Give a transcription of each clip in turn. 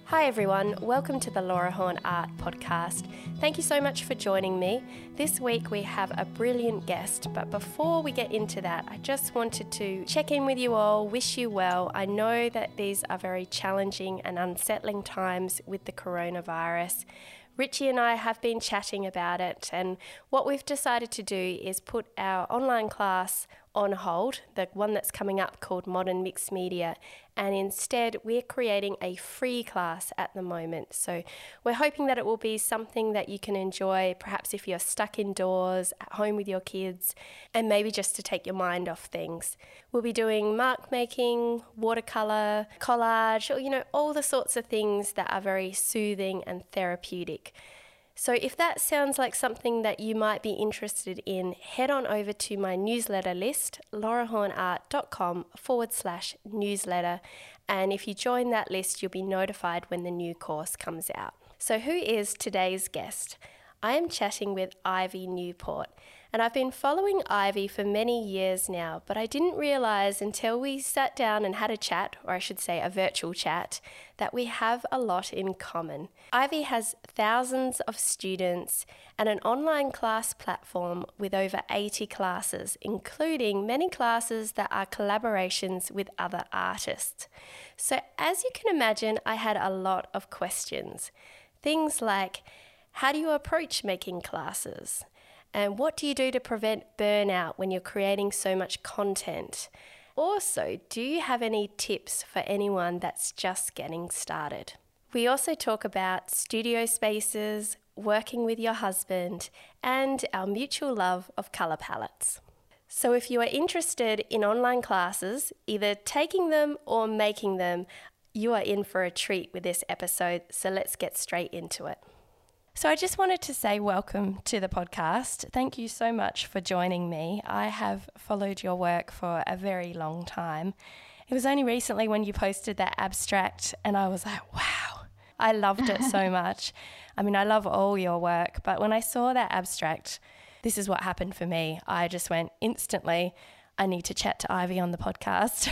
Hi everyone, welcome to the Laura Horn Art Podcast. Thank you so much for joining me. This week we have a brilliant guest, but before we get into that, I just wanted to check in with you all, wish you well. I know that these are very challenging and unsettling times with the coronavirus. Richie and I have been chatting about it, and what we've decided to do is put our online class on hold, the one that's coming up called Modern Mixed Media, and instead we're creating a free class at the moment. So we're hoping that it will be something that you can enjoy, perhaps if you're stuck indoors, at home with your kids, and maybe just to take your mind off things. We'll be doing mark making, watercolour, collage, or, all the sorts of things that are very soothing and therapeutic. So if that sounds like something that you might be interested in, head on over to my newsletter list, laurahornart.com/newsletter. And if you join that list, you'll be notified when the new course comes out. So who is today's guest? I am chatting with Ivy Newport. And I've been following Ivy for many years now, but I didn't realise until we sat down and had a chat, or I should say a virtual chat, that we have a lot in common. Ivy has thousands of students and an online class platform with over 80 classes, including many classes that are collaborations with other artists. So as you can imagine, I had a lot of questions. Things like, how do you approach making classes? And what do you do to prevent burnout when you're creating so much content? Also, do you have any tips for anyone that's just getting started? We also talk about studio spaces, working with your husband, and our mutual love of colour palettes. So if you are interested in online classes, either taking them or making them, you are in for a treat with this episode, so let's get straight into it. So I just wanted to say welcome to the podcast. Thank you so much for joining me. I have followed your work for a very long time. It was only recently when you posted that abstract and I was like, wow, I loved it so much. I mean, I love all your work, but when I saw that abstract, this is what happened for me. I just went instantly, I need to chat to Ivy on the podcast.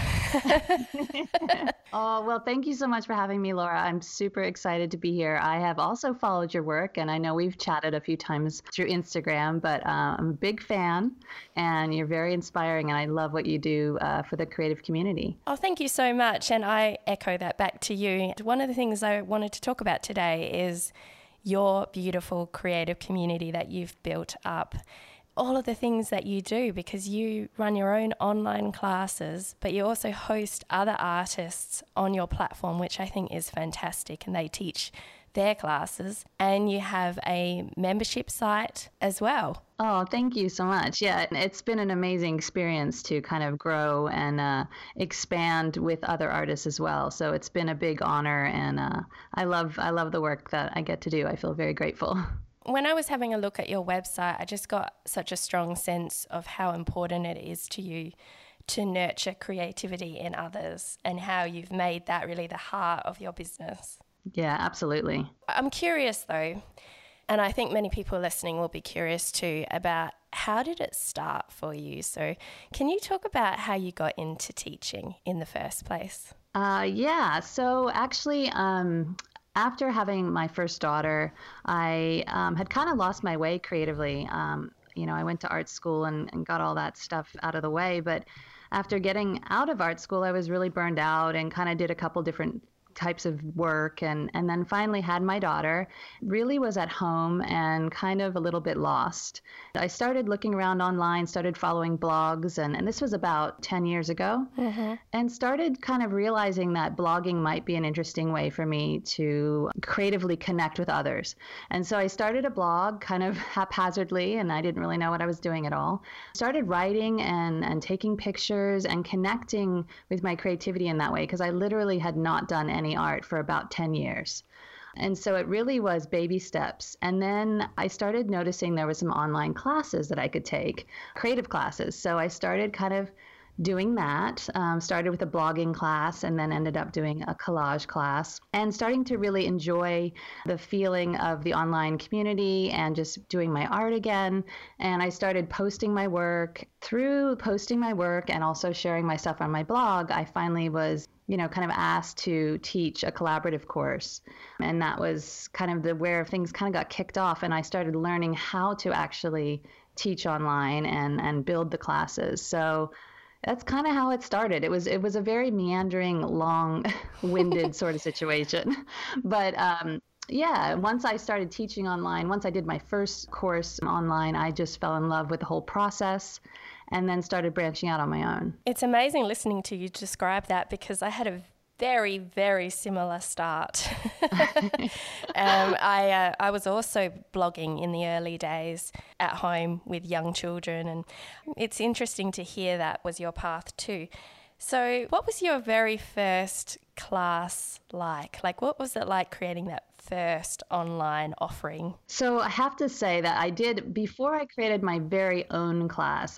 Oh, well, thank you so much for having me, Laura. I'm super excited to be here. I have also followed your work, and I know we've chatted a few times through Instagram, but I'm a big fan, and you're very inspiring, and I love what you do for the creative community. Oh, thank you so much, and I echo that back to you. One of the things I wanted to talk about today is your beautiful creative community that you've built up. All of the things that you do, because you run your own online classes, but you also host other artists on your platform, which I think is fantastic, and they teach their classes, and you have a membership site as well. Oh, thank you so much. Yeah, it's been an amazing experience to kind of grow and expand with other artists as well. So it's been a big honor, and I love the work that I get to do. I feel very grateful. When I was having a look at your website, I just got such a strong sense of how important it is to you to nurture creativity in others and how you've made that really the heart of your business. Yeah, absolutely. I'm curious though, and I think many people listening will be curious too, about how did it start for you? So can you talk about how you got into teaching in the first place? Yeah, so actually, after having my first daughter, I had kind of lost my way creatively. I went to art school and got all that stuff out of the way. But after getting out of art school, I was really burned out and kind of did a couple different types of work and then finally had my daughter, really was at home and kind of a little bit lost. I started looking around online, started following blogs, and this was about 10 years ago, and started kind of realizing that blogging might be an interesting way for me to creatively connect with others. And so I started a blog kind of haphazardly, and I didn't really know what I was doing at all. Started writing and taking pictures and connecting with my creativity in that way, because I literally had not done any art for about 10 years. And so it really was baby steps. And then I started noticing there was some online classes that I could take, creative classes. So I started kind of doing that, started with a blogging class and then ended up doing a collage class and starting to really enjoy the feeling of the online community and just doing my art again. And I started posting my work. Through posting my work and also sharing my stuff on my blog, I finally was kind of asked to teach a collaborative course. And that was kind of where things kind of got kicked off. And I started learning how to actually teach online and build the classes. So that's kind of how it started. It was a very meandering, long-winded sort of situation. But yeah, once I started teaching online, once I did my first course online, I just fell in love with the whole process and then started branching out on my own. It's amazing listening to you describe that, because I had a very, very similar start. I was also blogging in the early days at home with young children, and it's interesting to hear that was your path too. So what was your very first class like? Like, what was it like creating that first online offering? So I have to say that before I created my very own class,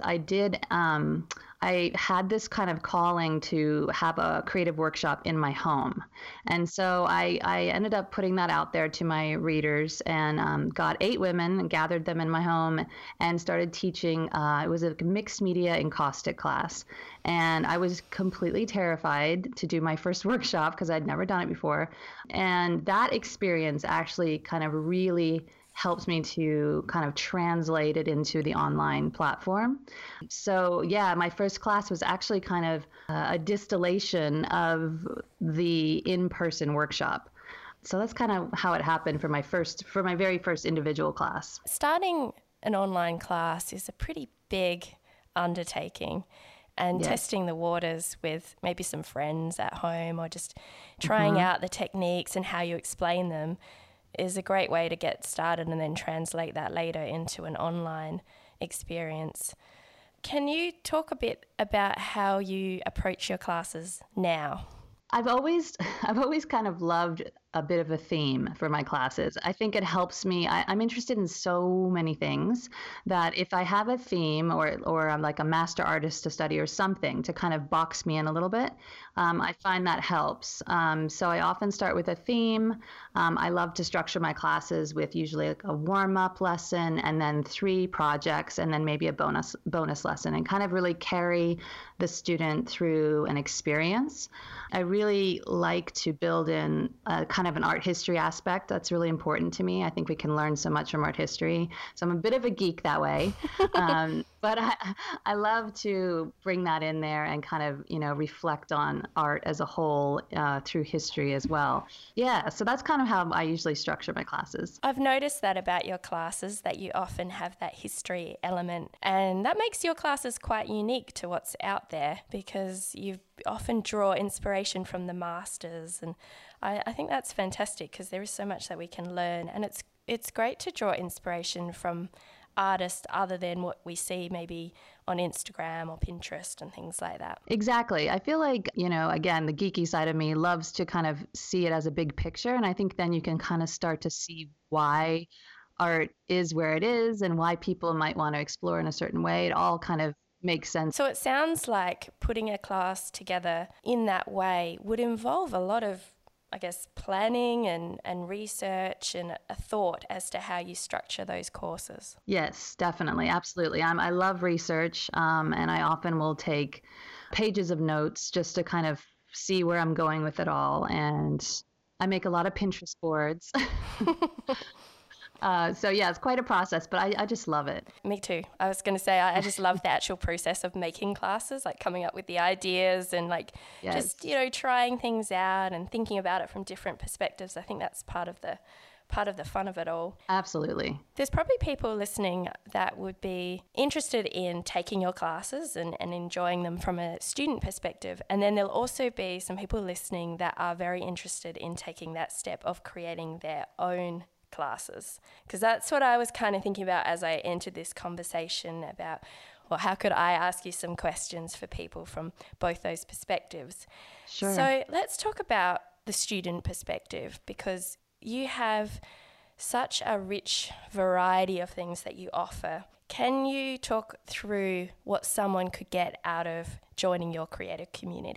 I had this kind of calling to have a creative workshop in my home. And so I ended up putting that out there to my readers, and got 8 women and gathered them in my home and started teaching. It was a mixed media encaustic class. And I was completely terrified to do my first workshop because I'd never done it before. And that experience actually kind of really helped me to kind of translate it into the online platform. So yeah, my first class was actually kind of a distillation of the in-person workshop. So that's kind of how it happened for my very first individual class. Starting an online class is a pretty big undertaking. And Yes. testing the waters with maybe some friends at home, or just trying out the techniques and how you explain them, is a great way to get started and then translate that later into an online experience. Can you talk a bit about how you approach your classes now? I've always kind of loved a bit of a theme for my classes. I think it helps me. I'm interested in so many things that if I have a theme, or I'm like a master artist to study or something to kind of box me in a little bit, I find that helps. So I often start with a theme. I love to structure my classes with usually like a warm-up lesson and then 3 projects and then maybe a bonus lesson, and kind of really carry the student through an experience. I really like to build in a kind of an art history aspect. That's really important to me. I think we can learn so much from art history. So I'm a bit of a geek that way. But I love to bring that in there and kind of, reflect on art as a whole through history as well. Yeah, so that's kind of how I usually structure my classes. I've noticed that about your classes, that you often have that history element, and that makes your classes quite unique to what's out there, because you often draw inspiration from the masters, and I think that's fantastic, because there is so much that we can learn, and it's great to draw inspiration from artists other than what we see maybe on Instagram or Pinterest and things like that. Exactly. I feel like, again, the geeky side of me loves to kind of see it as a big picture. And I think then you can kind of start to see why art is where it is and why people might want to explore in a certain way. It all kind of makes sense. So it sounds like putting a class together in that way would involve a lot of, I guess, planning and research and a thought as to how you structure those courses. Yes, definitely. Absolutely. I love research, and I often will take pages of notes just to kind of see where I'm going with it all. And I make a lot of Pinterest boards. So yeah, it's quite a process, but I just love it. Me too. I was going to say, I just love the actual process of making classes, like coming up with the ideas and Yes. just, trying things out and thinking about it from different perspectives. I think that's part of the fun of it all. Absolutely. There's probably people listening that would be interested in taking your classes and enjoying them from a student perspective. And then there'll also be some people listening that are very interested in taking that step of creating their own classes, because that's what I was kind of thinking about as I entered this conversation about, well, how could I ask you some questions for people from both those perspectives? Sure. So let's talk about the student perspective, because you have such a rich variety of things that you offer. Can you talk through what someone could get out of joining your creative community?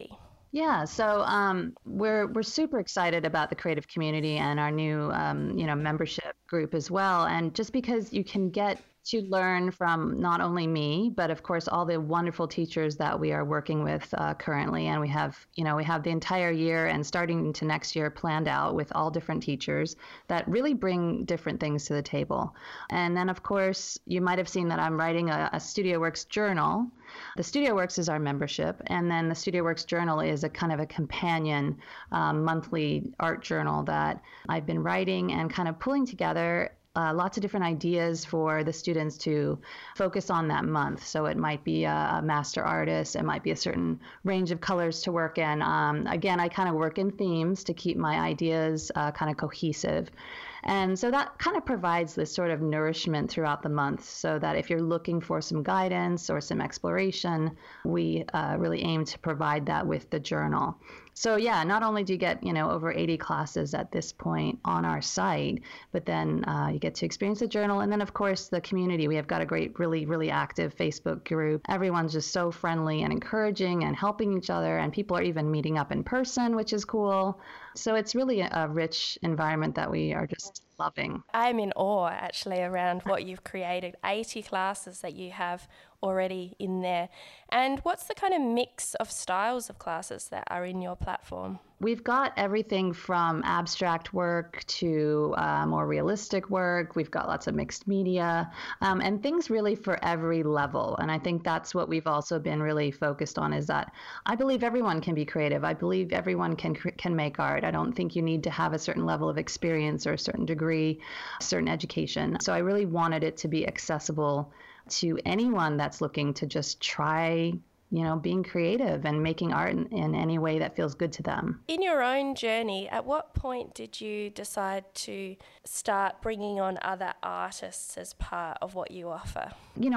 Yeah, so we're super excited about the creative community and our new membership group as well. And just because you can get to learn from not only me, but of course all the wonderful teachers that we are working with currently, and we have the entire year and starting into next year planned out with all different teachers that really bring different things to the table. And then of course you might have seen that I'm writing a StudioWorks journal. The StudioWorks is our membership, and then the StudioWorks Journal is a kind of a companion monthly art journal that I've been writing and kind of pulling together lots of different ideas for the students to focus on that month. So it might be a master artist, it might be a certain range of colors to work in. Again, I kind of work in themes to keep my ideas kind of cohesive. And so that kind of provides this sort of nourishment throughout the month so that if you're looking for some guidance or some exploration, we really aim to provide that with the journal. So yeah, not only do you get, over 80 classes at this point on our site, but then you get to experience the journal. And then of course the community, we have got a great, really, really active Facebook group. Everyone's just so friendly and encouraging and helping each other. And people are even meeting up in person, which is cool. So it's really a rich environment that we are just loving. I'm in awe actually around what you've created, 80 classes that you have already in there. And what's the kind of mix of styles of classes that are in your platform? We've got everything from abstract work to more realistic work. We've got lots of mixed media and things really for every level. And I think that's what we've also been really focused on, is that I believe everyone can be creative. I believe everyone can make art. I don't think you need to have a certain level of experience or a certain degree, certain education. So I really wanted it to be accessible to anyone that's looking to just try being creative and making art in any way that feels good to them. In your own journey, at what point did you decide to start bringing on other artists as part of what you offer?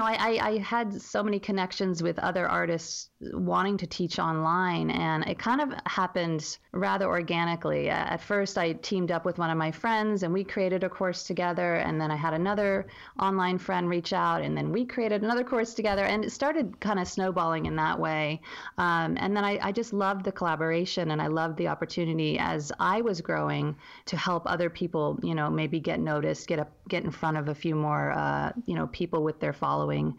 I had so many connections with other artists wanting to teach online, and it kind of happened rather organically. At first, I teamed up with one of my friends, and we created a course together, and then I had another online friend reach out, and then we created another course together, and it started kind of snowballing in that way. And then I just loved the collaboration, and I loved the opportunity as I was growing to help other people, maybe get noticed, get in front of a few more, people with their following,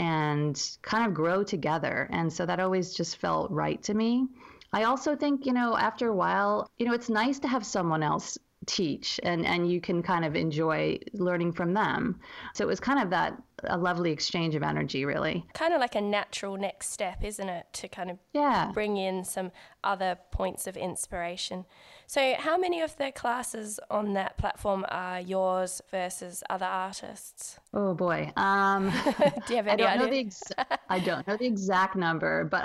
and kind of grow together. And so that always just felt right to me. I also think, after a while, it's nice to have someone else teach and you can kind of enjoy learning from them. So it was kind of a lovely exchange of energy, really. Kind of like a natural next step, isn't it? To kind of bring in some other points of inspiration. So how many of the classes on that platform are yours versus other artists? Oh boy. Do you have any idea? I don't know the exact number, but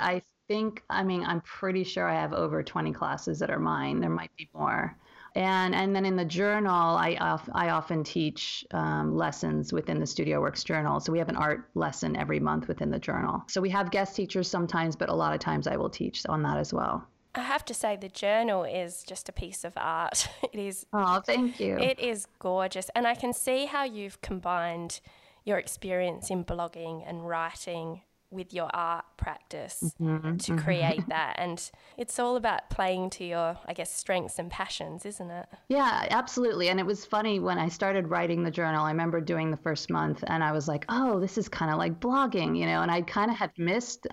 I'm pretty sure I have over 20 classes that are mine. There might be more. And then in the journal, I often teach lessons within the StudioWorks journal. So we have an art lesson every month within the journal. So we have guest teachers sometimes, but a lot of times I will teach on that as well. I have to say the journal is just a piece of art. It is. Oh, thank you. It is gorgeous. And I can see how you've combined your experience in blogging and writing with your art practice to create that. And it's all about playing to your, I guess, strengths and passions, isn't it? Yeah, absolutely. And it was funny when I started writing the journal, I remember doing the first month and I was like, oh, this is kind of like blogging, and I kind of had missed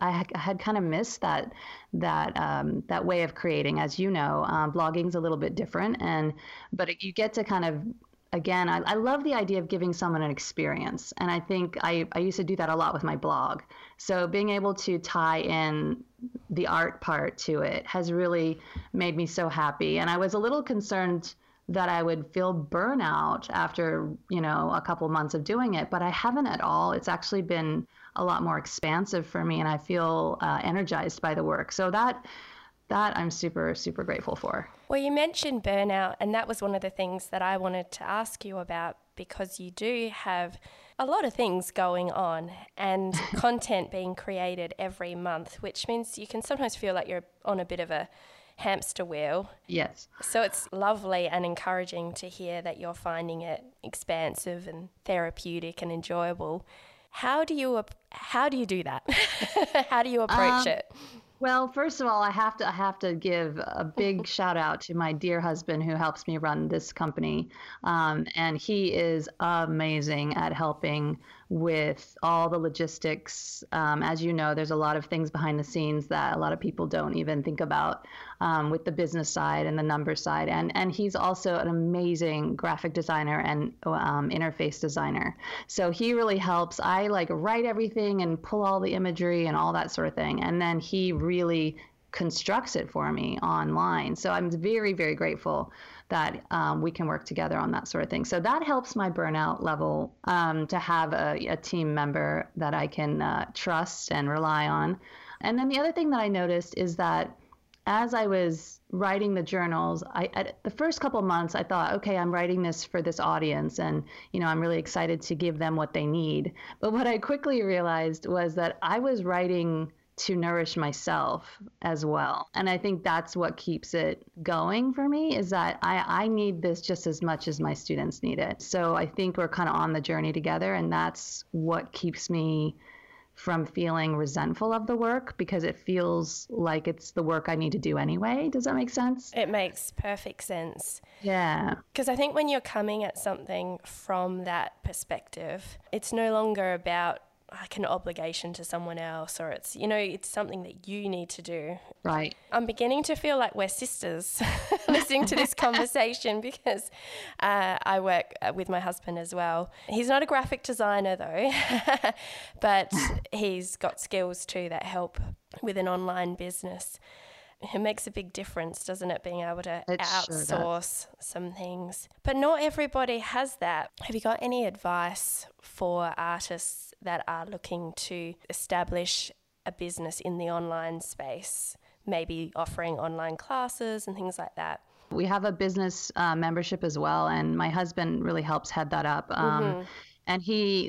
that way of creating. As you know, blogging's a little bit different, but you get to kind of, again, I love the idea of giving someone an experience. And I think I used to do that a lot with my blog. So being able to tie in the art part to it has really made me so happy. And I was a little concerned that I would feel burnout after, a couple months of doing it, but I haven't at all. It's actually been a lot more expansive for me, and I feel energized by the work. So that I'm super, super grateful for. Well, you mentioned burnout, and that was one of the things that I wanted to ask you about, because you do have a lot of things going on and content being created every month, which means you can sometimes feel like you're on a bit of a hamster wheel. Yes. So it's lovely and encouraging to hear that you're finding it expansive and therapeutic and enjoyable. How do you do that? How do you approach it? Well, first of all, I have to give a big shout out to my dear husband who helps me run this company, and he is amazing at helping with all the logistics. As you know, there's a lot of things behind the scenes that a lot of people don't even think about with the business side and the number side, and he's also an amazing graphic designer and interface designer. So he really helps. I like write everything and pull all the imagery and all that sort of thing, and then he really constructs it for me online. So I'm very, very grateful that we can work together on that sort of thing. So that helps my burnout level to have a team member that I can trust and rely on. And then the other thing that I noticed is that as I was writing the journals, the first couple of months, I thought, okay, I'm writing this for this audience, and I'm really excited to give them what they need. But what I quickly realized was that I was writing to nourish myself as well. And I think that's what keeps it going for me, is that I need this just as much as my students need it. So I think we're kind of on the journey together, and that's what keeps me from feeling resentful of the work, because it feels like it's the work I need to do anyway. Does that make sense? It makes perfect sense. Yeah. Because I think when you're coming at something from that perspective, it's no longer about like an obligation to someone else, or it's something that you need to do. Right. I'm beginning to feel like we're sisters listening to this conversation, because I work with my husband as well. He's not a graphic designer though, but he's got skills too that help with an online business. It makes a big difference, doesn't it, being able to outsource some things. But not everybody has that. Have you got any advice for artists that are looking to establish a business in the online space, maybe offering online classes and things like that? We have a business membership as well, and my husband really helps head that up. And we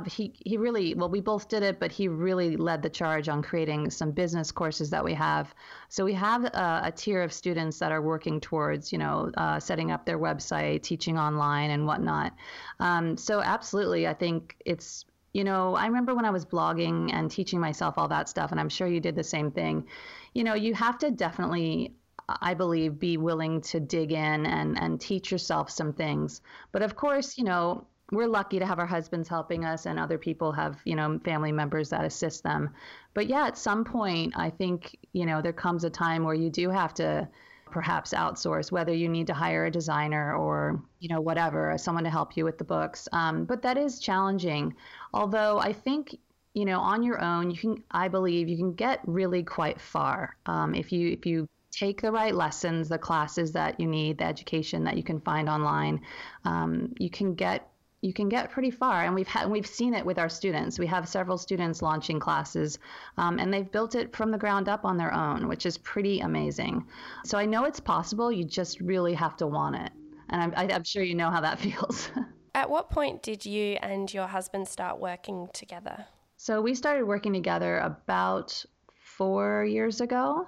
both did it, but he really led the charge on creating some business courses that we have. So we have a tier of students that are working towards, setting up their website, teaching online and whatnot. So absolutely, I think it's, I remember when I was blogging and teaching myself all that stuff, and I'm sure you did the same thing. You have to definitely, I believe, be willing to dig in and teach yourself some things. But of course, we're lucky to have our husbands helping us, and other people have, family members that assist them. But yeah, at some point, I think, there comes a time where you do have to perhaps outsource, whether you need to hire a designer or, whatever, someone to help you with the books. But that is challenging. Although I think, on your own, I believe you can get really quite far. If you take the right lessons, the classes that you need, the education that you can find online, you can get pretty far. And we've seen it with our students. We have several students launching classes, and they've built it from the ground up on their own, which is pretty amazing. So I know it's possible. You just really have to want it. And I'm sure you know how that feels. At what point did you and your husband start working together? So we started working together about 4 years ago.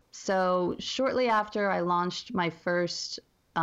So shortly after I launched my first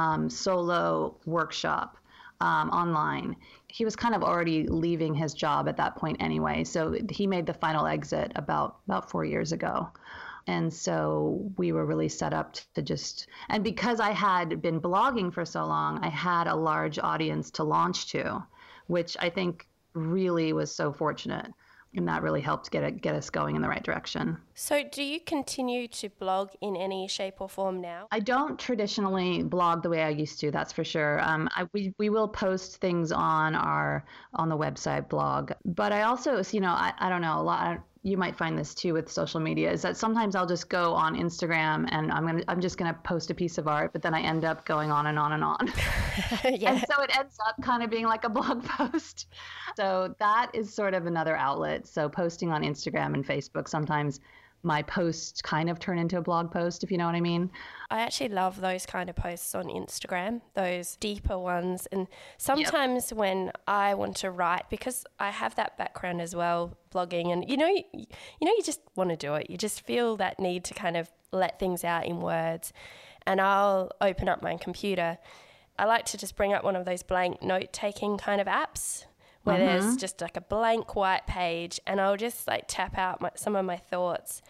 solo workshop, online. He was kind of already leaving his job at that point anyway. So he made the final exit about 4 years ago. And so we were really set up and because I had been blogging for so long, I had a large audience to launch to, which I think really was so fortunate. And that really helped get us going in the right direction. So do you continue to blog in any shape or form now? I don't traditionally blog the way I used to, that's for sure. We will post things on the website blog. But I also, I don't know, you might find this too with social media, is that sometimes I'll just go on Instagram and I'm just gonna post a piece of art, but then I end up going on and on and on. Yeah. And so it ends up kind of being like a blog post. So that is sort of another outlet. So posting on Instagram and Facebook, sometimes my posts kind of turn into a blog post, if you know what I mean. I actually love those kind of posts on Instagram, those deeper ones. And sometimes when I want to write, because I have that background as well, blogging, and you just want to do it. You just feel that need to kind of let things out in words. And I'll open up my computer. I like to just bring up one of those blank note-taking kind of apps where there's just like a blank white page, and I'll just like tap out some of my thoughts.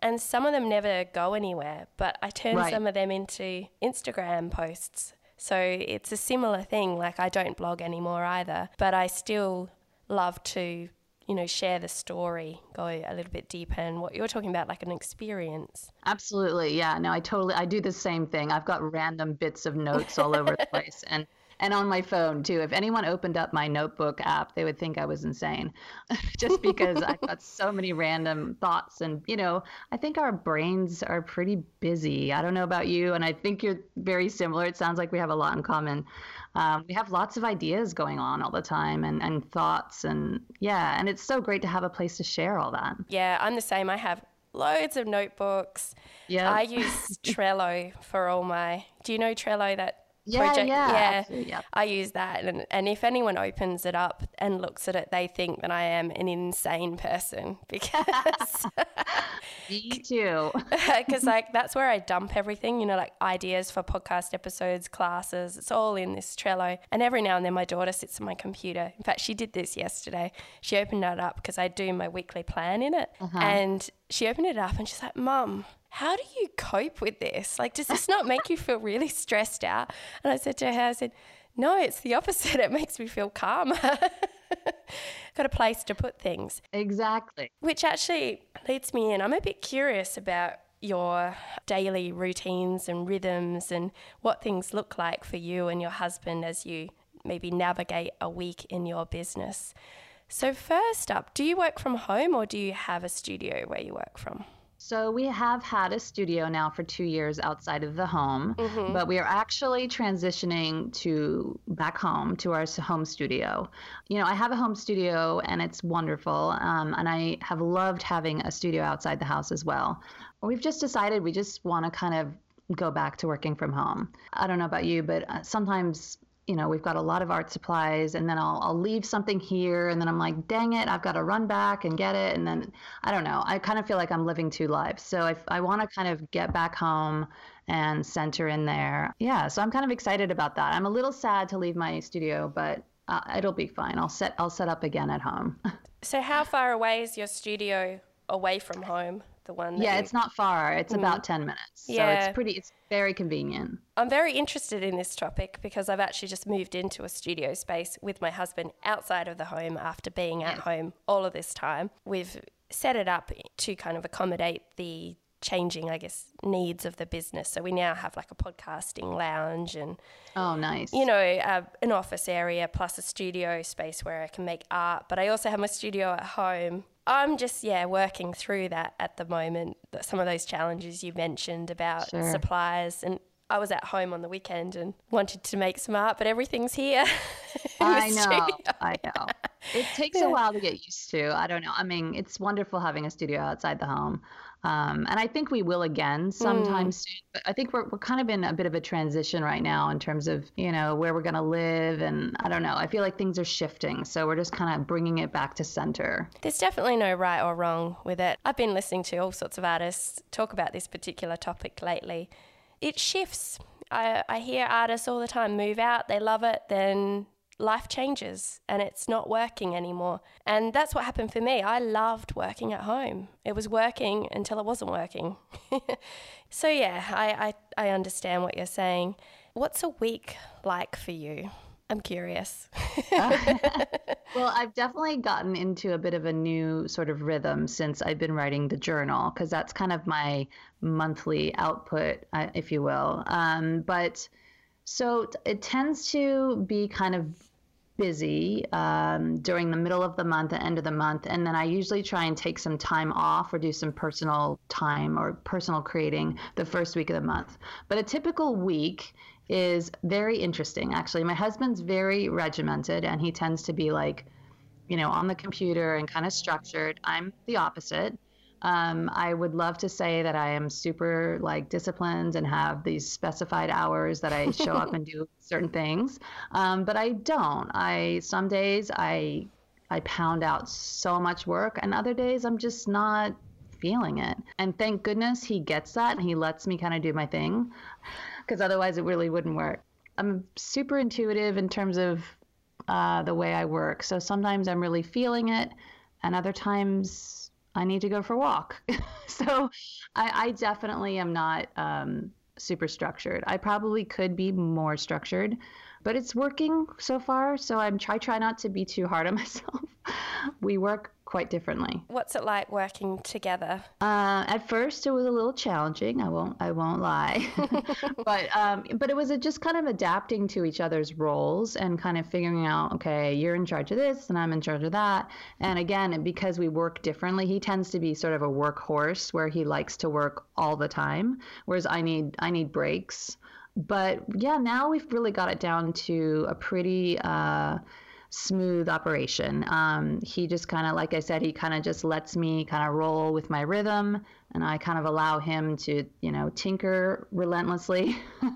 and some of them never go anywhere, but I turn Right. some of them into Instagram posts. So it's a similar thing. Like, I don't blog anymore either, but I still love to, share the story, go a little bit deeper, and what you're talking about, like an experience. Absolutely. Yeah. No, I do the same thing. I've got random bits of notes all over the place and on my phone too. If anyone opened up my notebook app, they would think I was insane just because I've got so many random thoughts. And, I think our brains are pretty busy. I don't know about you. And I think you're very similar. It sounds like we have a lot in common. We have lots of ideas going on all the time and thoughts. And yeah, and it's so great to have a place to share all that. Yeah, I'm the same. I have loads of notebooks. Yeah. I use Trello for all my, do you know Trello, that Yeah, project? absolutely, yeah. I use that. And if anyone opens it up and looks at it, they think that I am an insane person because Me too. because like that's where I dump everything, like ideas for podcast episodes, classes. It's all in this Trello. And every now and then my daughter sits on my computer. In fact, she did this yesterday. She opened it up because I do my weekly plan in it. And she opened it up and she's like, Mum, how do you cope with this? Like, does this not make you feel really stressed out? And I said to her, no, it's the opposite. It makes me feel calmer. Got a place to put things. Exactly. Which actually leads me in. I'm a bit curious about your daily routines and rhythms and what things look like for you and your husband as you maybe navigate a week in your business. So first up, do you work from home or do you have a studio where you work from? So we have had a studio now for 2 years outside of the home, but we are actually transitioning to back home to our home studio. I have a home studio and it's wonderful. And I have loved having a studio outside the house as well. We've just decided we just want to kind of go back to working from home. I don't know about you, but sometimes we've got a lot of art supplies and then I'll leave something here and then I'm like, dang it, I've got to run back and get it. And then, I don't know, I kind of feel like I'm living two lives. So I want to kind of get back home and center in there. Yeah, so I'm kind of excited about that. I'm a little sad to leave my studio, but it'll be fine. I'll set up again at home. So how far away is your studio away from home? The one that it's not far. It's about 10 minutes. So it's very convenient. I'm very interested in this topic because I've actually just moved into a studio space with my husband outside of the home after being at home all of this time. We've set it up to kind of accommodate the changing, I guess, needs of the business. So we now have like a podcasting lounge and oh, nice. An office area plus a studio space where I can make art. But I also have my studio at home. I'm just, working through that at the moment. Some of those challenges you mentioned about supplies. And I was at home on the weekend and wanted to make some art, but everything's here. I know. It takes a while to get used to. I don't know. I mean, it's wonderful having a studio outside the home. And I think we will again sometime soon. But I think we're kind of in a bit of a transition right now in terms of, where we're going to live. And I don't know. I feel like things are shifting. So we're just kind of bringing it back to center. There's definitely no right or wrong with it. I've been listening to all sorts of artists talk about this particular topic lately. It shifts. I hear artists all the time move out, they love it, then life changes and it's not working anymore. And that's what happened for me. I loved working at home. It was working until it wasn't working. So I understand what you're saying. What's a week like for you? I'm curious. Well, I've definitely gotten into a bit of a new sort of rhythm since I've been writing the journal, because that's kind of my monthly output, if you will. But so it tends to be kind of busy during the middle of the month, the end of the month. And then I usually try and take some time off or do some personal time or personal creating the first week of the month. But a typical week is very interesting, actually. My husband's very regimented and he tends to be like, on the computer and kind of structured. I'm the opposite. I would love to say that I am super disciplined and have these specified hours that I show up and do certain things. But I don't. Some days I pound out so much work and other days I'm just not feeling it. And thank goodness he gets that and he lets me kind of do my thing, because otherwise it really wouldn't work. I'm super intuitive in terms of the way I work. So sometimes I'm really feeling it and other times I need to go for a walk. So I definitely am not super structured. I probably could be more structured, but it's working so far. So I try not to be too hard on myself. We work quite differently. What's it like working together? At first, it was a little challenging. I won't lie, but it was just kind of adapting to each other's roles and kind of figuring out, okay, you're in charge of this and I'm in charge of that. And again, because we work differently, he tends to be sort of a workhorse where he likes to work all the time, whereas I need breaks. But yeah, now we've really got it down to a pretty smooth operation. He just kind of, like I said, he kind of just lets me kind of roll with my rhythm, and I kind of allow him to, tinker relentlessly,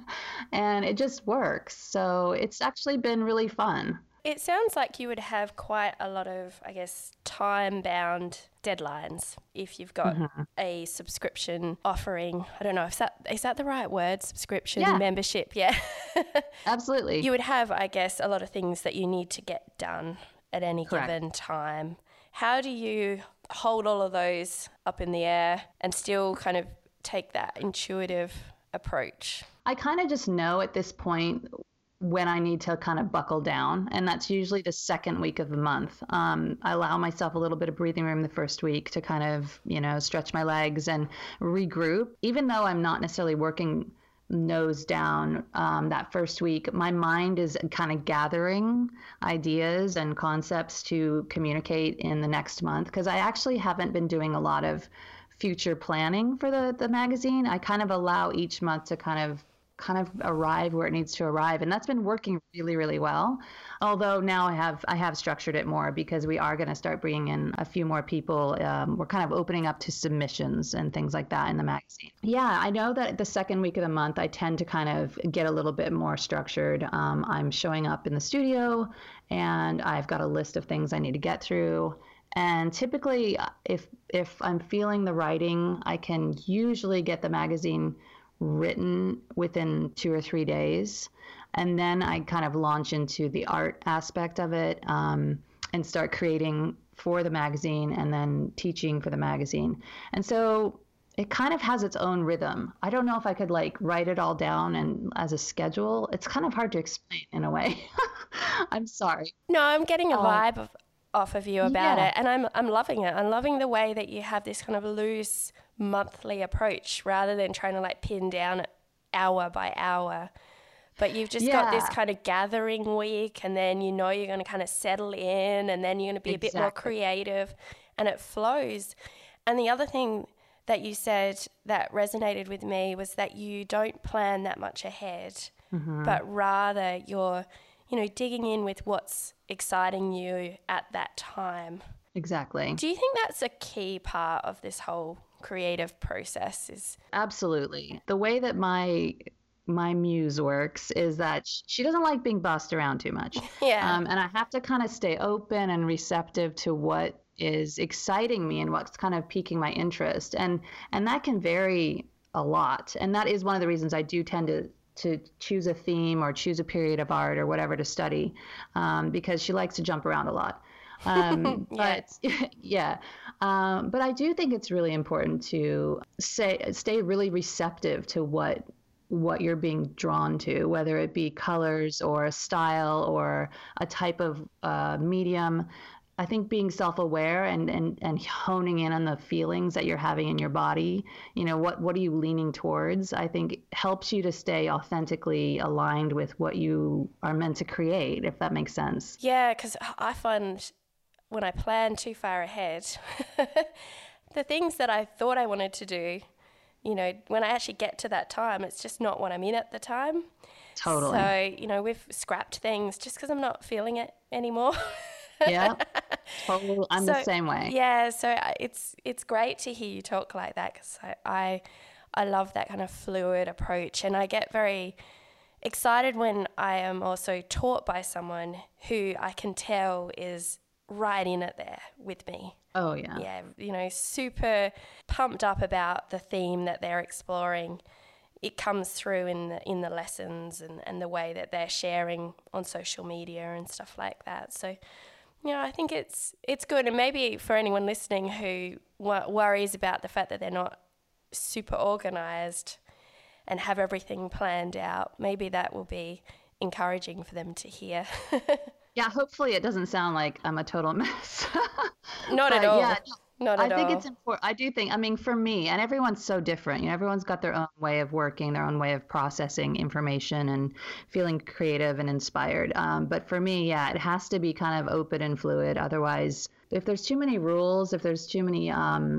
and it just works. So it's actually been really fun. It sounds like you would have quite a lot of, I guess, time-bound deadlines if you've got a subscription offering. I don't know if is that the right word? Subscription, membership, yeah. Absolutely. You would have, I guess, a lot of things that you need to get done at any given time. How do you hold all of those up in the air and still kind of take that intuitive approach? I kind of just know at this point when I need to kind of buckle down. And that's usually the second week of the month. I allow myself a little bit of breathing room the first week to kind of, stretch my legs and regroup. Even though I'm not necessarily working nose down that first week, my mind is kind of gathering ideas and concepts to communicate in the next month, because I actually haven't been doing a lot of future planning for the magazine. I kind of allow each month to kind of arrive where it needs to arrive, and that's been working really, really well. Although now I have structured it more, because we are going to start bringing in a few more people. We're kind of opening up to submissions and things like that in the magazine. Yeah, I know that the second week of the month I tend to kind of get a little bit more structured. I'm showing up in the studio and I've got a list of things I need to get through. And typically, if I'm feeling the writing, I can usually get the magazine written within 2 or 3 days. And then I kind of launch into the art aspect of it, and start creating for the magazine and then teaching for the magazine. And so it kind of has its own rhythm. I don't know if I could write it all down and as a schedule. It's kind of hard to explain in a way. I'm sorry. No, I'm getting a vibe off of you about it, and I'm loving it. I'm loving the way that you have this kind of loose monthly approach rather than trying to pin down it hour by hour. But you've just got this kind of gathering week, and then you're going to kind of settle in, and then you're going to be a bit more creative, and it flows. And the other thing that you said that resonated with me was that you don't plan that much ahead, but rather you're, digging in with what's exciting you at that time. Exactly. Do you think that's a key part of this whole creative process? Is Absolutely. The way that my muse works is that she doesn't like being bossed around too much. And I have to kind of stay open and receptive to what is exciting me and what's kind of piquing my interest. And that can vary a lot. And that is one of the reasons I do tend to choose a theme or choose a period of art or whatever to study, because she likes to jump around a lot. But but I do think it's really important to stay really receptive to what you're being drawn to, whether it be colors or a style or a type of medium. I think being self-aware and honing in on the feelings that you're having in your body, what are you leaning towards, I think helps you to stay authentically aligned with what you are meant to create, if that makes sense. Yeah, because I find when I plan too far ahead, the things that I thought I wanted to do, when I actually get to that time, it's just not what I'm in at the time. Totally. So, we've scrapped things just because I'm not feeling it anymore. Yeah, totally. I'm the same way. Yeah, so it's great to hear you talk like that, because I love that kind of fluid approach, and I get very excited when I am also taught by someone who I can tell is right in it there with me. Oh, yeah. Yeah, super pumped up about the theme that they're exploring. It comes through in the lessons and the way that they're sharing on social media and stuff like that. So, Yeah, I think it's good. And maybe for anyone listening who worries about the fact that they're not super organized and have everything planned out, maybe that will be encouraging for them to hear. Yeah, hopefully it doesn't sound like I'm a total mess. Not at But all. yeah, Not I at think all. it's important. I do think, I mean, for me, and everyone's so different. Everyone's got their own way of working, their own way of processing information and feeling creative and inspired. But for me, yeah, it has to be kind of open and fluid. Otherwise, if there's too many rules, if there's too many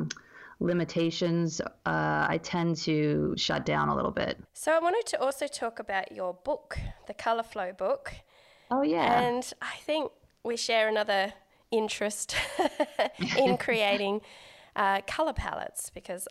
limitations, I tend to shut down a little bit. So I wanted to also talk about your book, the Colour Flow book. Oh, yeah. And I think we share another interest in creating color palettes, because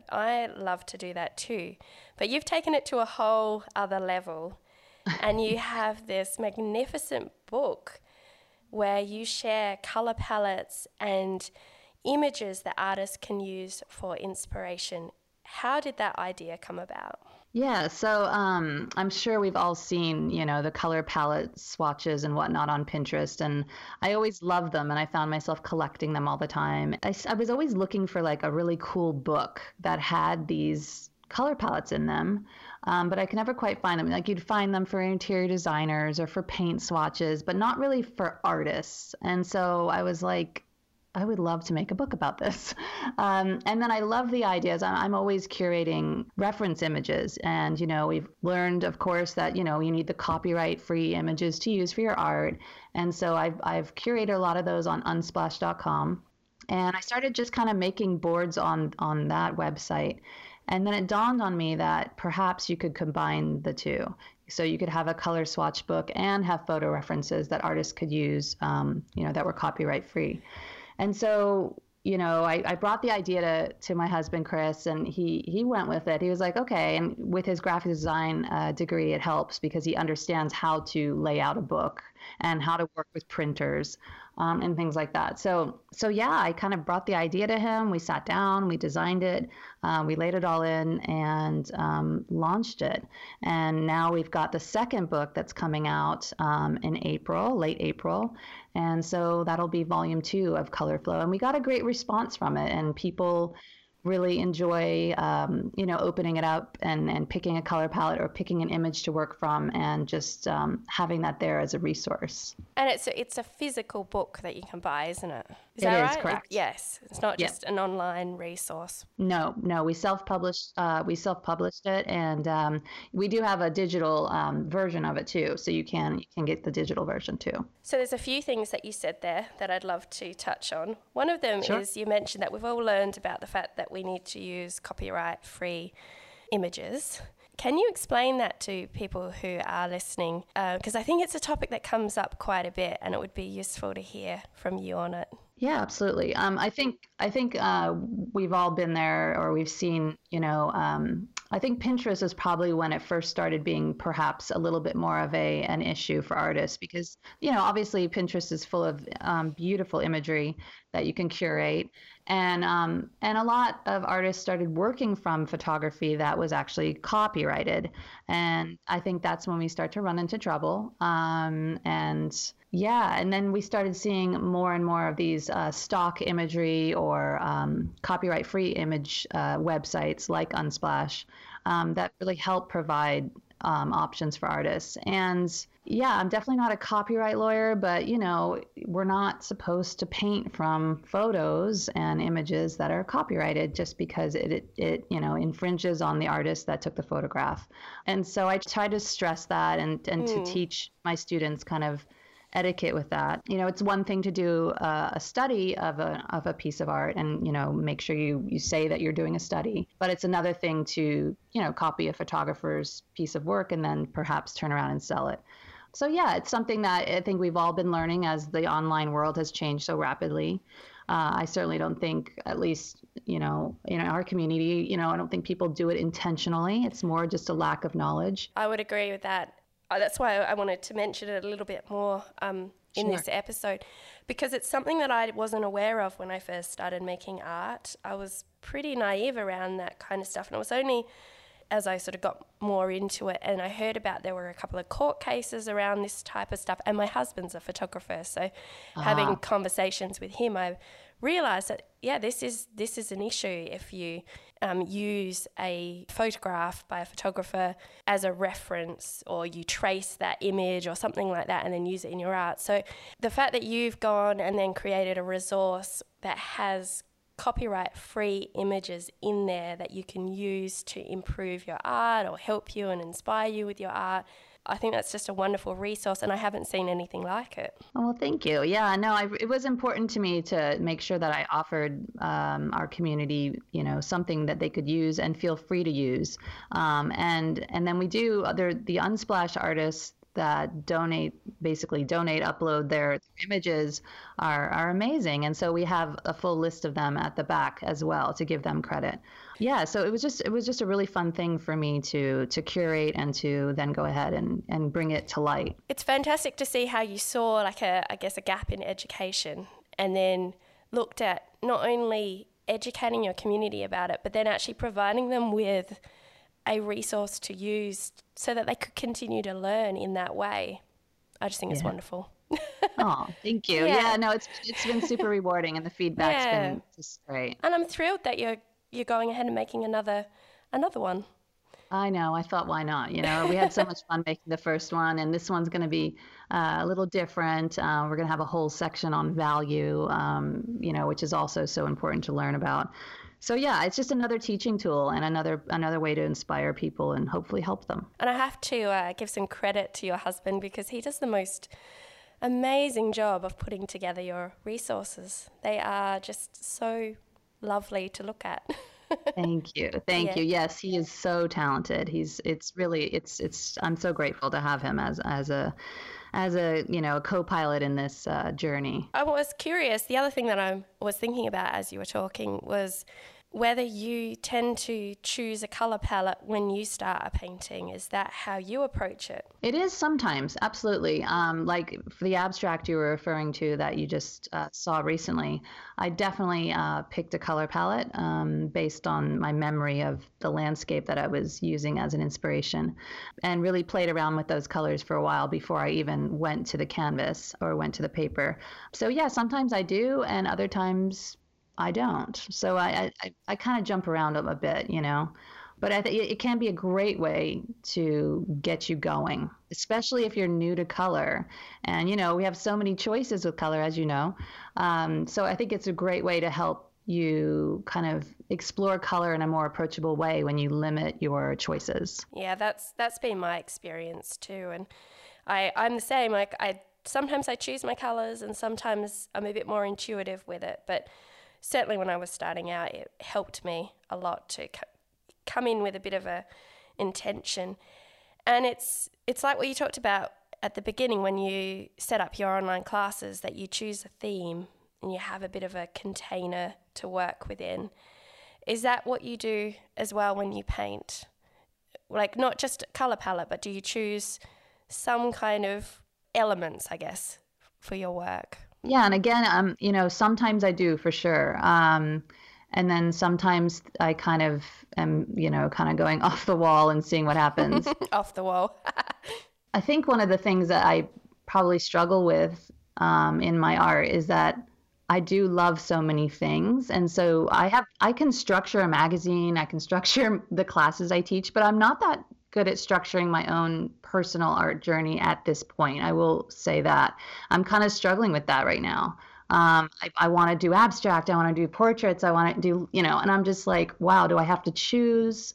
I love to do that too. But you've taken it to a whole other level, and you have this magnificent book where you share color palettes and images that artists can use for inspiration. How did that idea come about? Yeah, so I'm sure we've all seen, the color palette swatches and whatnot on Pinterest, and I always loved them, and I found myself collecting them all the time. I was always looking for like a really cool book that had these color palettes in them, but I could never quite find them. Like you'd find them for interior designers or for paint swatches, but not really for artists. And so I was like, I would love to make a book about this. And then I love the ideas. I'm always curating reference images. And, we've learned, of course, that, you need the copyright-free images to use for your art. And so I've curated a lot of those on unsplash.com. And I started just kind of making boards on that website. And then it dawned on me that perhaps you could combine the two. So you could have a color swatch book and have photo references that artists could use, that were copyright-free. And so, I brought the idea to my husband, Chris, and he went with it. He was like, okay. And with his graphic design degree, it helps because he understands how to lay out a book and how to work with printers and things like that. So yeah, I kind of brought the idea to him. We sat down, we designed it, we laid it all in and launched it. And now we've got the second book that's coming out in April, late April. And so that'll be volume 2 of Color Flow. And we got a great response from it, and people really enjoy, opening it up and picking a color palette or picking an image to work from and just having that there as a resource. And it's a physical book that you can buy, isn't it? Is that right? Correct. Yes. It's not just an online resource. No, we self-published it, and we do have a digital version of it too, so you can get the digital version too. So there's a few things that you said there that I'd love to touch on. One of them is you mentioned that we've all learned about the fact that we need to use copyright-free images. Can you explain that to people who are listening? Because I think it's a topic that comes up quite a bit, and it would be useful to hear from you on it. Yeah, absolutely. I think we've all been there, or we've seen, I think Pinterest is probably when it first started being perhaps a little bit more of an issue for artists because, obviously Pinterest is full of beautiful imagery that you can curate. And a lot of artists started working from photography that was actually copyrighted. And I think that's when we start to run into trouble. And then we started seeing more and more of these stock imagery or copyright-free image websites like Unsplash that really help provide options for artists. And yeah, I'm definitely not a copyright lawyer, but we're not supposed to paint from photos and images that are copyrighted just because it infringes on the artist that took the photograph. And so I try to stress that and to teach my students kind of etiquette with that. It's one thing to do a study of a piece of art and, make sure you say that you're doing a study, but it's another thing to, copy a photographer's piece of work and then perhaps turn around and sell it. So yeah, it's something that I think we've all been learning as the online world has changed so rapidly. I certainly don't think, at least, in our community, I don't think people do it intentionally. It's more just a lack of knowledge. I would agree with that. That's why I wanted to mention it a little bit more in this episode, because it's something that I wasn't aware of when I first started making art. I was pretty naive around that kind of stuff. And it was only as I sort of got more into it, and I heard about there were a couple of court cases around this type of stuff, and my husband's a photographer, so having conversations with him, I realised that, yeah, this is an issue if you use a photograph by a photographer as a reference, or you trace that image or something like that and then use it in your art. So the fact that you've gone and then created a resource that has copyright-free images in there that you can use to improve your art or help you and inspire you with your art, I think that's just a wonderful resource, and I haven't seen anything like it. Oh, well, thank you. Yeah, no, it was important to me to make sure that I offered our community, something that they could use and feel free to use. And then we do the Unsplash artists that donate, upload their images are amazing. And so we have a full list of them at the back as well to give them credit. Yeah, so it was just a really fun thing for me to curate and to then go ahead and bring it to light. It's fantastic to see how you saw like a gap in education, and then looked at not only educating your community about it, but then actually providing them with a resource to use so that they could continue to learn in that way. I just think it's wonderful. Oh, thank you. Yeah, no, it's been super rewarding, and the feedback's been just great. And I'm thrilled that you're going ahead and making another one. I know. I thought, why not? We had so much fun making the first one, and this one's going to be a little different. We're going to have a whole section on value, which is also so important to learn about. So yeah, it's just another teaching tool and another way to inspire people and hopefully help them. And I have to give some credit to your husband, because he does the most amazing job of putting together your resources. They are just so lovely to look at. Thank you. Yes, he is so talented. I'm so grateful to have him as a co-pilot in this journey. I was curious. The other thing that I was thinking about as you were talking was whether you tend to choose a color palette when you start a painting. Is that how you approach it? It is sometimes, absolutely. Like for the abstract you were referring to that you just saw recently, I definitely picked a color palette based on my memory of the landscape that I was using as an inspiration, and really played around with those colors for a while before I even went to the canvas or went to the paper. So yeah, sometimes I do, and other times I don't. So I kind of jump around a bit, but I think it can be a great way to get you going, especially if you're new to color. And, we have so many choices with color, as you know. So I think it's a great way to help you kind of explore color in a more approachable way when you limit your choices. Yeah, that's been my experience too. And I'm the same. Like sometimes I choose my colors, and sometimes I'm a bit more intuitive with it. But certainly when I was starting out, it helped me a lot to come in with a bit of a intention. And it's like what you talked about at the beginning when you set up your online classes, that you choose a theme and you have a bit of a container to work within. Is that what you do as well when you paint? Like not just a color palette, but do you choose some kind of elements, I guess, for your work? Yeah, and again, sometimes I do for sure. And then sometimes I kind of am, kind of going off the wall and seeing what happens. Off the wall. I think one of the things that I probably struggle with in my art is that I do love so many things. And so I can structure a magazine, I can structure the classes I teach, but I'm not that good at structuring my own personal art journey at this point. I will say that. I'm kind of struggling with that right now. I want to do abstract. I want to do portraits. I want to do, and I'm just like, wow, do I have to choose?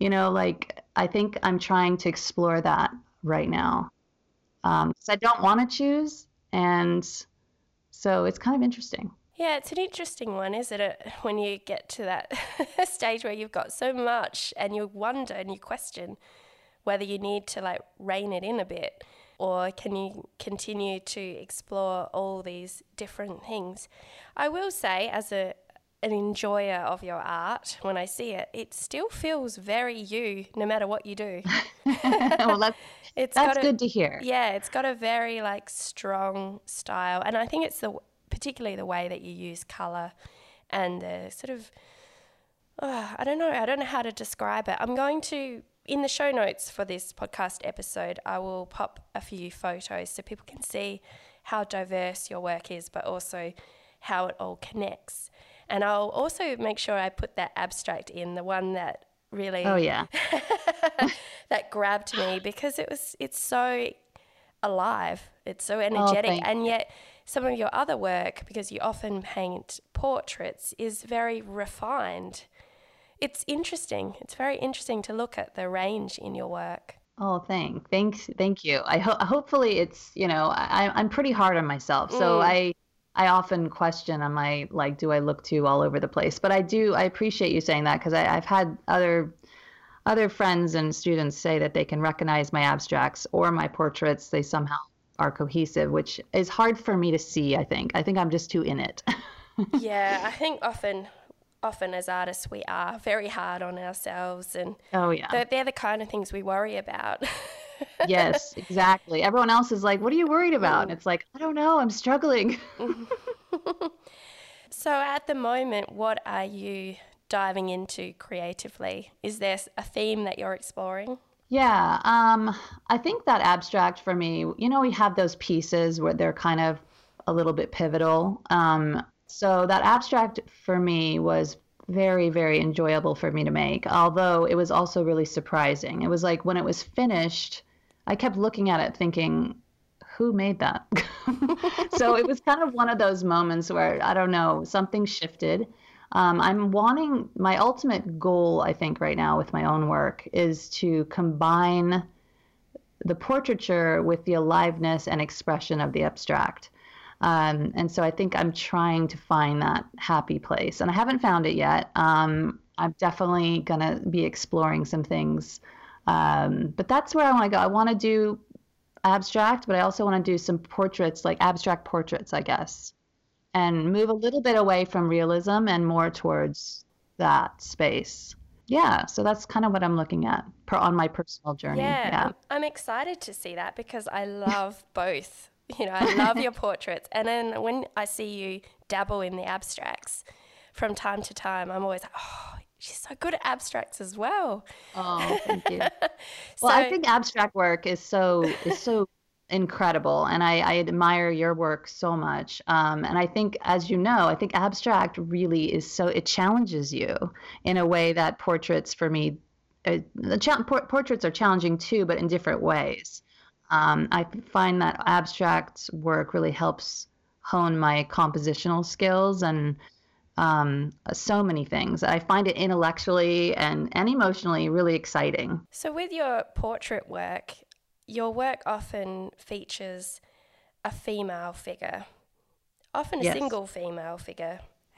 I think I'm trying to explore that right now. 'Cause I don't want to choose. And so it's kind of interesting. Yeah, it's an interesting one, isn't it? When you get to that stage where you've got so much and you wonder and you question whether you need to rein it in a bit, or can you continue to explore all these different things. I will say, as an enjoyer of your art, when I see it, it still feels very you, no matter what you do. Well, that's good to hear. Yeah, it's got a very strong style, and I think it's particularly the way that you use color and the sort of I don't know. I don't know how to describe it. I'm going to, in the show notes for this podcast episode, I will pop a few photos so people can see how diverse your work is, but also how it all connects. And I'll also make sure I put that abstract in, the one that really Oh, yeah. that grabbed me, because it's so alive, it's so energetic, and yet some of your other work, because you often paint portraits, is very refined. It's interesting. It's very interesting to look at the range in your work. Oh, thank you. Hopefully it's, I'm pretty hard on myself. So I often question, am I like, do I look too all over the place? But I appreciate you saying that, because I've had other friends and students say that they can recognize my abstracts or my portraits. They somehow are cohesive, which is hard for me to see, I think. I think I'm just too in it. Yeah, I think often as artists we are very hard on ourselves, and oh yeah, they're the kind of things we worry about. Yes, exactly. Everyone else is like, what are you worried about? And it's like, I don't know, I'm struggling. So at the moment, what are you diving into creatively? Is there a theme that you're exploring? Yeah, I think that abstract for me, we have those pieces where they're kind of a little bit pivotal. So that abstract for me was very, very enjoyable for me to make, although it was also really surprising. It was like when it was finished, I kept looking at it thinking, who made that? So it was kind of one of those moments where, I don't know, something shifted. My ultimate goal, I think, right now with my own work is to combine the portraiture with the aliveness and expression of the abstract. And so I think I'm trying to find that happy place, and I haven't found it yet. I'm definitely going to be exploring some things. But that's where I want to go. I want to do abstract, but I also want to do some portraits, like abstract portraits, I guess, and move a little bit away from realism and more towards that space. Yeah, so that's kind of what I'm looking at on my personal journey. Yeah, I'm excited to see that, because I love both. I love your portraits. And then when I see you dabble in the abstracts from time to time, I'm always like, oh, she's so good at abstracts as well. Oh, thank you. Well, I think abstract work is so incredible, and I admire your work so much. And I think, as you know, I think abstract really is it challenges you in a way that portraits for me, portraits are challenging too, but in different ways. I find that abstract work really helps hone my compositional skills and so many things. I find it intellectually and emotionally really exciting. So with your portrait work, your work often features a female figure, often a single female figure.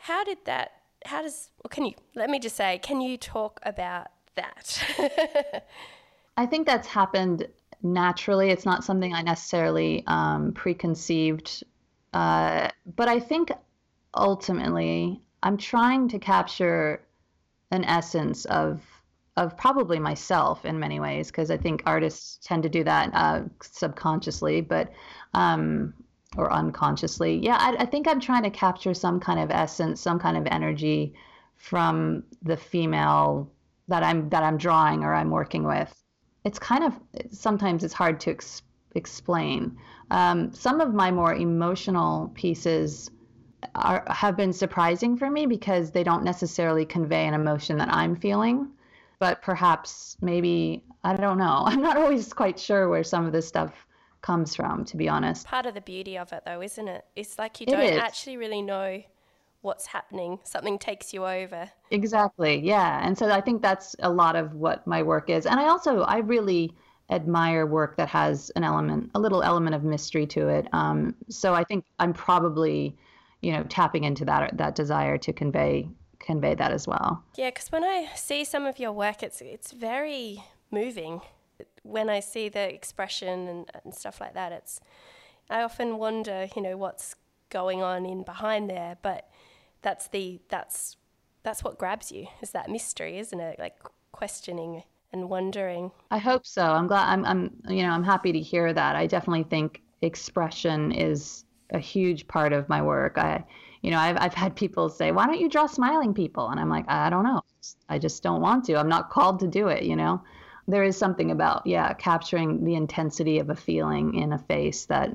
Can you talk about that? I think that's happened naturally. It's not something I necessarily preconceived. But I think ultimately I'm trying to capture an essence of probably myself in many ways, because I think artists tend to do that subconsciously, but or unconsciously. Yeah, I think I'm trying to capture some kind of essence, some kind of energy from the female that I'm drawing or I'm working with. It's kind of, sometimes it's hard to explain. Some of my more emotional pieces have been surprising for me because they don't necessarily convey an emotion that I'm feeling, but perhaps maybe, I don't know. I'm not always quite sure where some of this stuff comes from, to be honest. Part of the beauty of it, though, isn't it? It's like you don't actually really know what's happening. Something takes you over. Exactly. Yeah. And so I think that's a lot of what my work is. And I really admire work that has a little element of mystery to it. So I think I'm probably, tapping into that desire to convey that as well. Yeah, because when I see some of your work, it's very moving. When I see the expression and stuff like that, I often wonder, what's going on in behind there. But that's what grabs you, is that mystery, isn't it? Like questioning and wondering. I hope so. I'm glad. I'm happy to hear that. I definitely think expression is a huge part of my work. I've had people say, "Why don't you draw smiling people?" And I'm like, I don't know. I just don't want to. I'm not called to do it, you know? There is something about, yeah, capturing the intensity of a feeling in a face that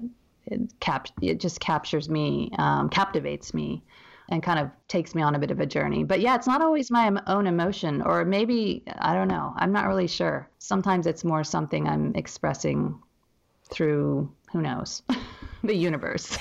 it just captures me, captivates me, and kind of takes me on a bit of a journey. But yeah, it's not always my own emotion, or maybe, I don't know. I'm not really sure. Sometimes it's more something I'm expressing through, who knows, the universe.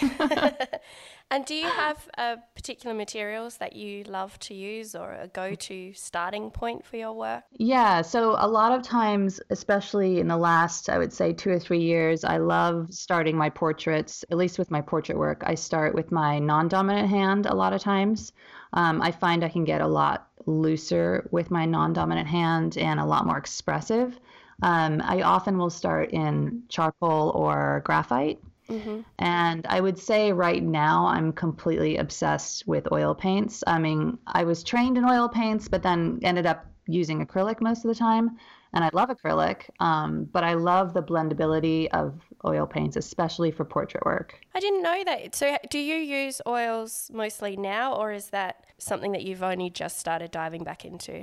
And do you have particular materials that you love to use or a go-to starting point for your work? Yeah, so a lot of times, especially in the last, I would say 2 or 3 years, I love starting my portraits, at least with my portrait work. I start with my non-dominant hand a lot of times. I find I can get a lot looser with my non-dominant hand and a lot more expressive. I often will start in charcoal or graphite. Mm-hmm. And I would say right now I'm completely obsessed with oil paints. I mean, I was trained in oil paints, but then ended up using acrylic most of the time. And I love acrylic, but I love the blendability of oil paints, especially for portrait work. I didn't know that. So do you use oils mostly now, or is that something that you've only just started diving back into?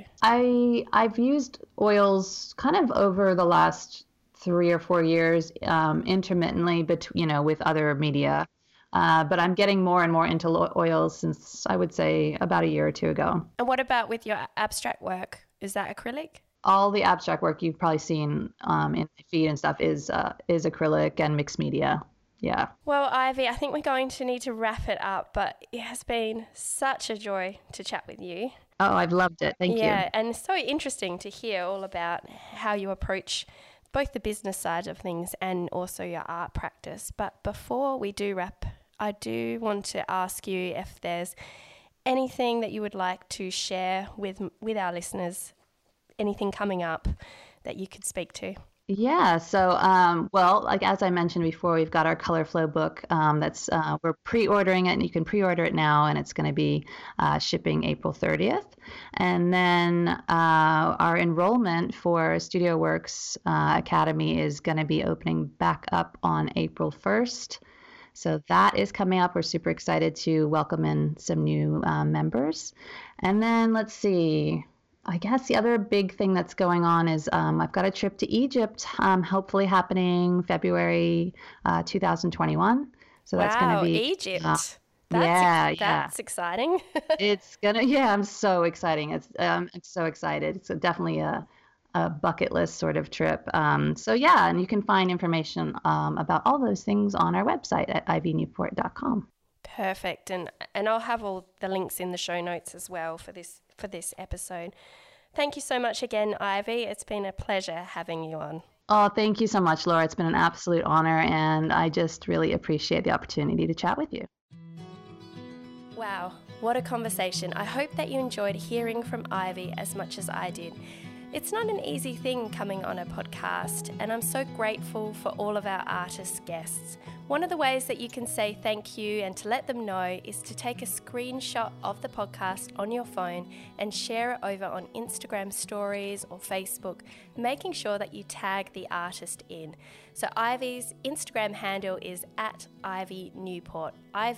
I've used oils kind of over the last 3 or 4 years, intermittently, but with other media. But I'm getting more and more into oils since I would say about a year or two ago. And what about with your abstract work? Is that acrylic? All the abstract work you've probably seen in my feed and stuff is acrylic and mixed media. Yeah. Well, Ivy, I think we're going to need to wrap it up, but it has been such a joy to chat with you. Oh, I've loved it. Thank you. Yeah, and so interesting to hear all about how you approach both the business side of things and also your art practice. But before we do wrap, I do want to ask you if there's anything that you would like to share with our listeners, anything coming up that you could speak to. Yeah. So, well, like as I mentioned before, we've got our Color Flow book that's we're pre-ordering it, and you can pre-order it now, and it's going to be shipping April 30th. And then our enrollment for Studio Works Academy is going to be opening back up on April 1st. So that is coming up. We're super excited to welcome in some new members. And then let's see. I guess the other big thing that's going on is I've got a trip to Egypt, hopefully happening February 2021. So that's going to be Egypt. That's exciting. I'm so exciting. I'm so excited. It's definitely a bucket list sort of trip. So yeah, and you can find information about all those things on our website at ivynewport.com. Perfect. And I'll have all the links in the show notes as well for this episode. Thank you so much again, Ivy. It's been a pleasure having you on. Oh, thank you so much, Laura. It's been an absolute honor, and I just really appreciate the opportunity to chat with you. Wow, what a conversation. I hope that you enjoyed hearing from Ivy as much as I did. It's not an easy thing coming on a podcast, and I'm so grateful for all of our artist guests. One of the ways that you can say thank you and to let them know is to take a screenshot of the podcast on your phone and share it over on Instagram stories or Facebook, making sure that you tag the artist in. So Ivy's Instagram handle is @IvyNewport,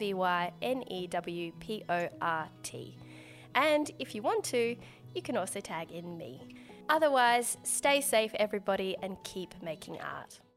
IvyNewport. And if you want to, you can also tag in me. Otherwise, stay safe, everybody, and keep making art.